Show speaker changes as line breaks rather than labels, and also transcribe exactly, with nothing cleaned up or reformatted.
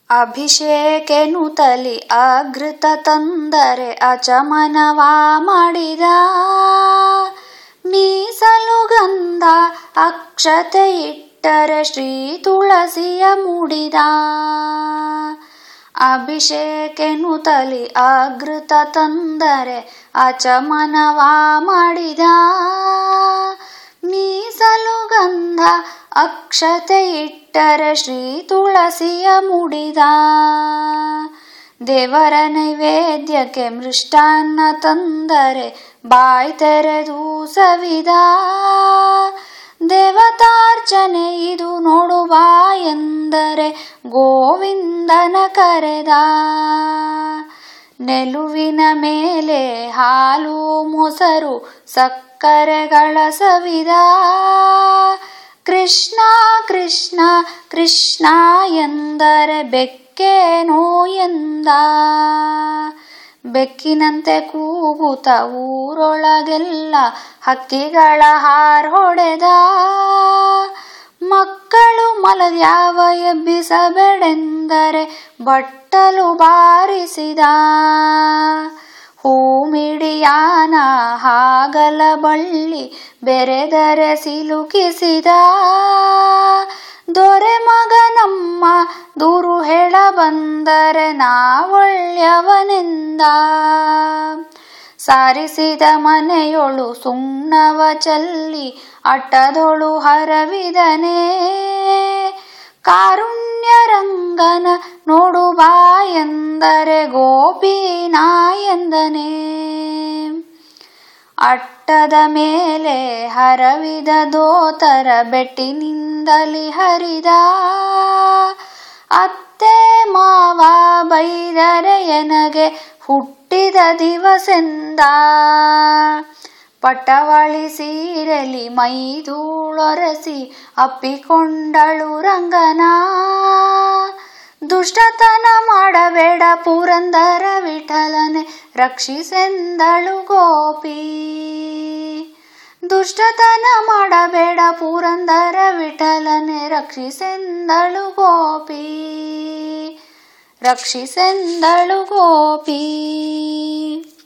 ಅಭಿಷೇಕೆನುತಲಿ ಅಘೃತ ತಂದರೆ ಅಚಮನವ ಮಾಡಿದ. ಮೀಸಲು ಗಂಧ ಅಕ್ಷತೆ ಇಟ್ಟರೆ ಶ್ರೀ ತುಳಸಿಯ ಮುಡಿದ. ಅಭಿಷೇಕೆನುತಲಿ ಅಘೃತ ತಂದರೆ ಅಚಮನವ ಮಾಡಿದ. ಮೀಸಲು ಗಂಧ ಅಕ್ಷತೆ ಇಟ್ಟರೆ ಶ್ರೀ ತುಳಸಿಯ ಮುಡಿದ. ದೇವರ ನೈವೇದ್ಯಕ್ಕೆ ಮೃಷ್ಟಾನ್ನ ತಂದರೆ ಬಾಯ್ ತೆರೆದು ಸವಿದ. ದೇವತಾರ್ಚನೆ ಇದು ನೋಡುವ ಎಂದರೆ ಗೋವಿಂದನ ಕರೆದ. ನೆಲುವಿನ ಮೇಲೆ ಹಾಲು ಮೊಸರು ಸಕ್ಕರೆಗಳ ಸವಿದ. ಕೃಷ್ಣ ಕೃಷ್ಣ ಕೃಷ್ಣ ಎಂದರೆ ಬೆಕ್ಕೇನೋ ಎಂದ. ಬೆಕ್ಕಿನಂತೆ ಕೂಗುತ್ತ ಊರೊಳಗೆಲ್ಲ ಹಕ್ಕಿಗಳ ಹಾರ್ ಹೊಡೆದ. ಮಕ್ಕಳು ಮಲದ್ಯಾವ ಎಬ್ಬಿಸಬೇಡೆಂದರೆ ಬಟ್ಟಲು ಬಾರಿಸಿದ. ಹೂಮಿಡಿಯಾನ ಹಾಗಲ ಬಳ್ಳಿ ಬೆರೆದರೆ ಸಿಲುಕಿಸಿದ. ದೊರೆ ಮಗನಮ್ಮ ದೂರು ಹೇಳ ಬಂದರೆ ನಾವೊಳ್ಳೆಯವನೆಂದ. ಸಾರಿಸಿದ ಮನೆಯೊಳು ಸುಣ್ಣವ ಚಲ್ಲಿ ಅಟ್ಟದೊಳು ಹರವಿದನೆ. ಕಾರುಣ್ಯ ರಂಗನ ನೋಡುವ ಎಂದರೆ ಗೋಪಿನ ಎಂದನೆ. ಅಟ್ಟದ ಮೇಲೆ ಹರವಿದ ದೋತರ ಬೆಟ್ಟಿನಿಂದಲಿ ಹರಿದ. ಅತ್ತೆ ಮಾವ ಬೈದರೆ ಎನಗೆ ಹುಟ್ಟಿದ ದಿವಸೆಂದ. ಪಟ್ಟವಳಿ ಸೀರೆಲಿ ಮೈದೂಳೊರೆಸಿ ಅಪ್ಪಿಕೊಂಡಳು ರಂಗನ. ದುಷ್ಟತನ ಮಾಡಬೇಡ ಪುರಂದರ ವಿಠಲನೆ ರಕ್ಷಿಸೆಂದಳು ಗೋಪಿ. ದುಷ್ಟತನ ಮಾಡಬೇಡ ಪುರಂದರ ವಿಠಲನೆ ರಕ್ಷಿಸೆಂದಳು ಗೋಪಿ. ರಕ್ಷಿಸೆಂದಳು ಗೋಪಿ.